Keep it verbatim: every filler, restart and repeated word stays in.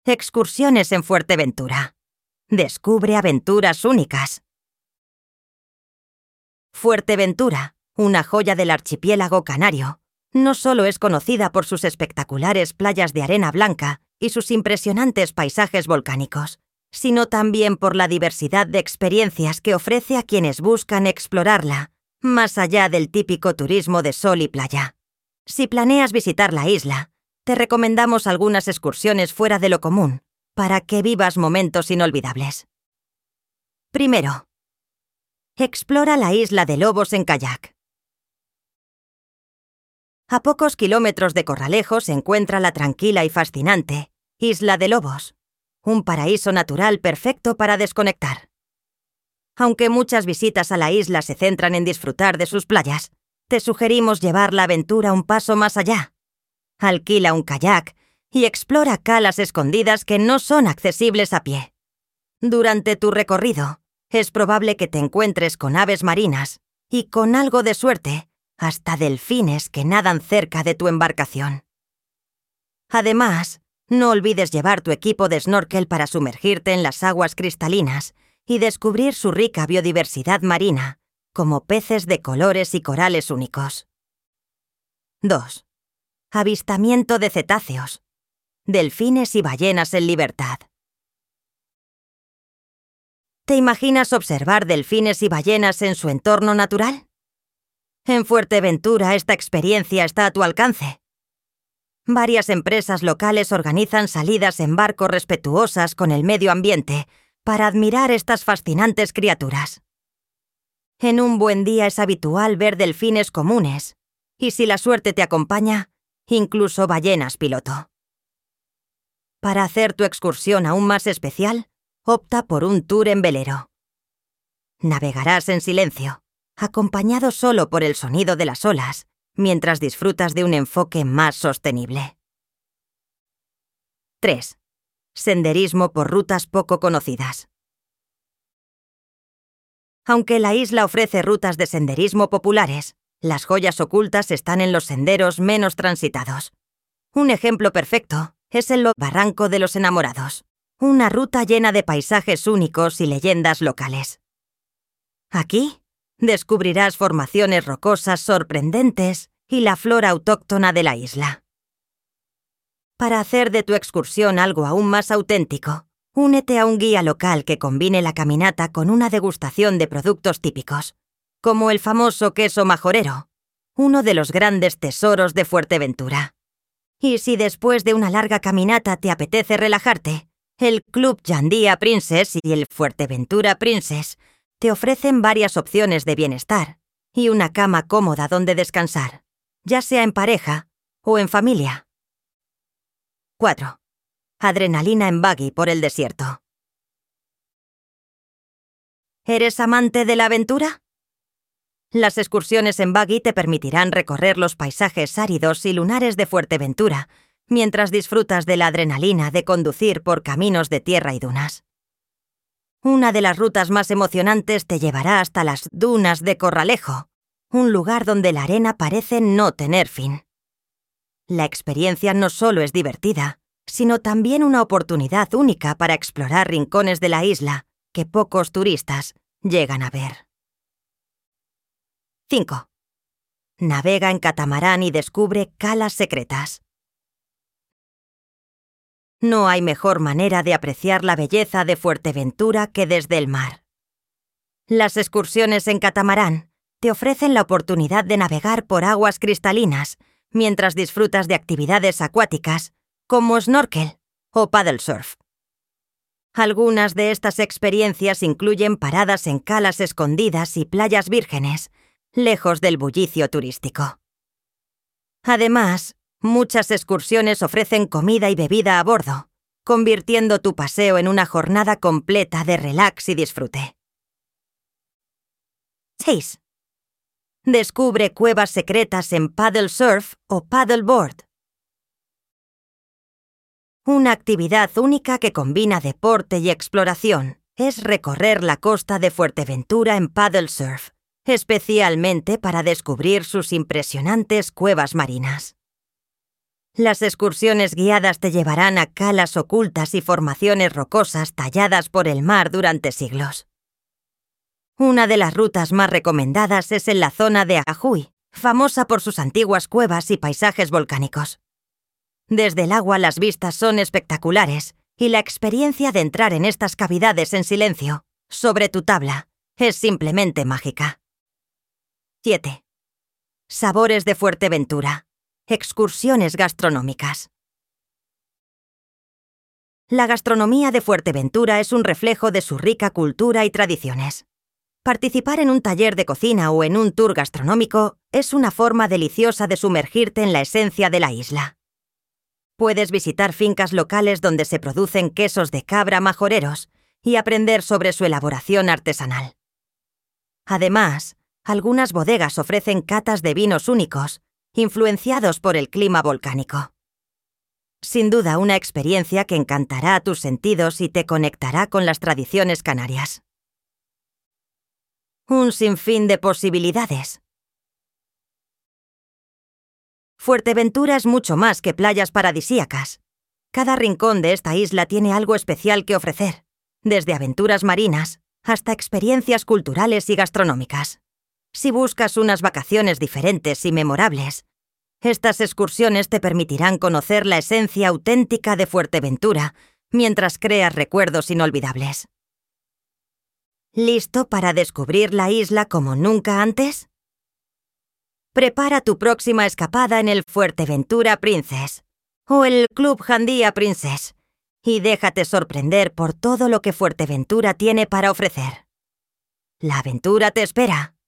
Excursiones en Fuerteventura. Descubre aventuras únicas. Fuerteventura, una joya del archipiélago canario, no solo es conocida por sus espectaculares playas de arena blanca y sus impresionantes paisajes volcánicos, sino también por la diversidad de experiencias que ofrece a quienes buscan explorarla, más allá del típico turismo de sol y playa. Si planeas visitar la isla, te recomendamos algunas excursiones fuera de lo común, para que vivas momentos inolvidables. Primero, explora la isla de Lobos en kayak. A pocos kilómetros de Corralejo se encuentra la tranquila y fascinante Isla de Lobos, un paraíso natural perfecto para desconectar. Aunque muchas visitas a la isla se centran en disfrutar de sus playas, te sugerimos llevar la aventura un paso más allá. Alquila un kayak y explora calas escondidas que no son accesibles a pie. Durante tu recorrido, es probable que te encuentres con aves marinas y, con algo de suerte, hasta delfines que nadan cerca de tu embarcación. Además, no olvides llevar tu equipo de snorkel para sumergirte en las aguas cristalinas y descubrir su rica biodiversidad marina, como peces de colores y corales únicos. dos. Avistamiento de cetáceos, delfines y ballenas en libertad. ¿Te imaginas observar delfines y ballenas en su entorno natural? En Fuerteventura esta experiencia está a tu alcance. Varias empresas locales organizan salidas en barco respetuosas con el medio ambiente para admirar estas fascinantes criaturas. En un buen día es habitual ver delfines comunes y, si la suerte te acompaña, incluso ballenas piloto. Para hacer tu excursión aún más especial, opta por un tour en velero. Navegarás en silencio, acompañado solo por el sonido de las olas, mientras disfrutas de un enfoque más sostenible. tres. Senderismo por rutas poco conocidas. Aunque la isla ofrece rutas de senderismo populares, las joyas ocultas están en los senderos menos transitados. Un ejemplo perfecto es el Barranco de los Enamorados, una ruta llena de paisajes únicos y leyendas locales. Aquí descubrirás formaciones rocosas sorprendentes y la flora autóctona de la isla. Para hacer de tu excursión algo aún más auténtico, únete a un guía local que combine la caminata con una degustación de productos típicos, como el famoso queso majorero, uno de los grandes tesoros de Fuerteventura. Y si después de una larga caminata te apetece relajarte, el Club Jandía Princess y el Fuerteventura Princess te ofrecen varias opciones de bienestar y una cama cómoda donde descansar, ya sea en pareja o en familia. cuatro. Adrenalina en buggy por el desierto. ¿Eres amante de la aventura? Las excursiones en buggy te permitirán recorrer los paisajes áridos y lunares de Fuerteventura, mientras disfrutas de la adrenalina de conducir por caminos de tierra y dunas. Una de las rutas más emocionantes te llevará hasta las dunas de Corralejo, un lugar donde la arena parece no tener fin. La experiencia no solo es divertida, sino también una oportunidad única para explorar rincones de la isla que pocos turistas llegan a ver. cinco. Navega en catamarán y descubre calas secretas. No hay mejor manera de apreciar la belleza de Fuerteventura que desde el mar. Las excursiones en catamarán te ofrecen la oportunidad de navegar por aguas cristalinas mientras disfrutas de actividades acuáticas como snorkel o paddle surf. Algunas de estas experiencias incluyen paradas en calas escondidas y playas vírgenes, lejos del bullicio turístico. Además, muchas excursiones ofrecen comida y bebida a bordo, convirtiendo tu paseo en una jornada completa de relax y disfrute. seis. Descubre cuevas secretas en paddle surf o paddleboard. Una actividad única que combina deporte y exploración es recorrer la costa de Fuerteventura en paddle surf, especialmente para descubrir sus impresionantes cuevas marinas. Las excursiones guiadas te llevarán a calas ocultas y formaciones rocosas talladas por el mar durante siglos. Una de las rutas más recomendadas es en la zona de Ajuy, famosa por sus antiguas cuevas y paisajes volcánicos. Desde el agua las vistas son espectaculares y la experiencia de entrar en estas cavidades en silencio, sobre tu tabla, es simplemente mágica. siete. Sabores de Fuerteventura. Excursiones gastronómicas. La gastronomía de Fuerteventura es un reflejo de su rica cultura y tradiciones. Participar en un taller de cocina o en un tour gastronómico es una forma deliciosa de sumergirte en la esencia de la isla. Puedes visitar fincas locales donde se producen quesos de cabra majoreros y aprender sobre su elaboración artesanal. Además, algunas bodegas ofrecen catas de vinos únicos, influenciados por el clima volcánico. Sin duda, una experiencia que encantará a tus sentidos y te conectará con las tradiciones canarias. Un sinfín de posibilidades. Fuerteventura es mucho más que playas paradisíacas. Cada rincón de esta isla tiene algo especial que ofrecer, desde aventuras marinas hasta experiencias culturales y gastronómicas. Si buscas unas vacaciones diferentes y memorables, estas excursiones te permitirán conocer la esencia auténtica de Fuerteventura mientras creas recuerdos inolvidables. ¿Listo para descubrir la isla como nunca antes? Prepara tu próxima escapada en el Fuerteventura Princess o el Club Jandía Princess y déjate sorprender por todo lo que Fuerteventura tiene para ofrecer. La aventura te espera.